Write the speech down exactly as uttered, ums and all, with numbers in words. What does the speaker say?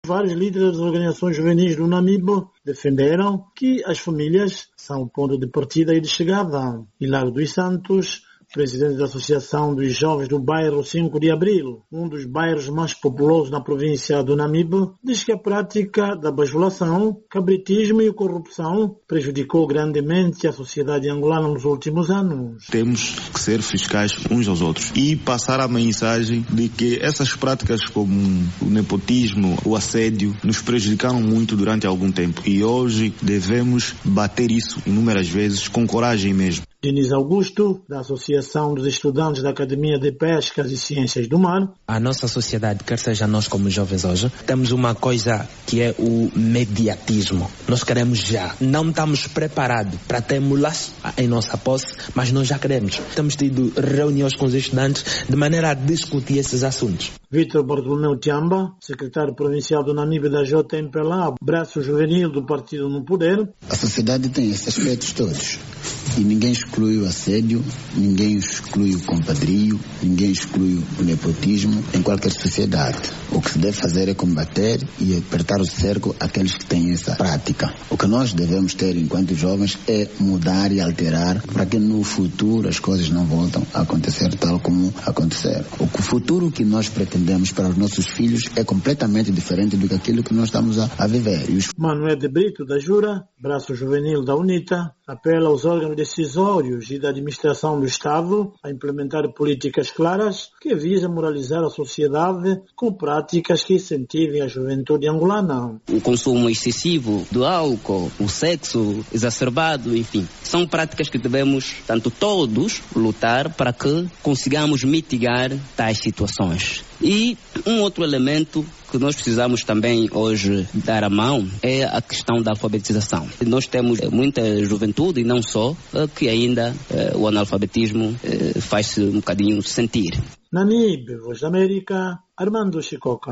Vários líderes das organizações juvenis do Namibe defenderam que as famílias são o ponto de partida e de chegada. Hilário dos Santos, presidente da Associação dos Jovens do bairro cinco de Abril, um dos bairros mais populosos na província do Namibe, diz que a prática da bajulação, cabritismo e corrupção prejudicou grandemente a sociedade angolana nos últimos anos. Temos que ser fiscais uns aos outros e passar a mensagem de que essas práticas como o nepotismo, o assédio, nos prejudicaram muito durante algum tempo e hoje devemos bater isso inúmeras vezes com coragem mesmo. Diniz Augusto, da Associação dos Estudantes da Academia de Pescas e Ciências do Mar. A nossa sociedade, quer seja nós como jovens hoje, temos uma coisa que é o mediatismo. Nós queremos já. Não estamos preparados para termos em nossa posse, mas nós já queremos. Temos tido reuniões com os estudantes de maneira a discutir esses assuntos. Vítor Bartolomeu Tiamba, secretário provincial do Namibe da J M P L A, braço juvenil do Partido no Poder. A sociedade tem esses aspectos todos. E ninguém exclui o assédio, ninguém exclui o compadrio, ninguém exclui o nepotismo em qualquer sociedade. O que se deve fazer é combater e apertar o cerco àqueles que têm essa prática. O que nós devemos ter enquanto jovens é mudar e alterar para que no futuro as coisas não voltem a acontecer tal como aconteceram. O futuro que nós pretendemos para os nossos filhos é completamente diferente do que aquilo que nós estamos a, a viver. E os... Manuel de Brito, da Jura, braço juvenil da UNITA, apela aos órgãos decisórios e da administração do Estado a implementar políticas claras que visam moralizar a sociedade com práticas que incentivem a juventude angolana. O consumo excessivo do álcool, o sexo exacerbado, enfim, são práticas que devemos, tanto todos, lutar para que consigamos mitigar tais situações. E um outro elemento que nós precisamos também hoje dar a mão é a questão da alfabetização. Nós temos muita juventude, e não só, que ainda eh, o analfabetismo eh, faz-se um bocadinho sentir. Namibe, Voz da América, Armando Chicoca.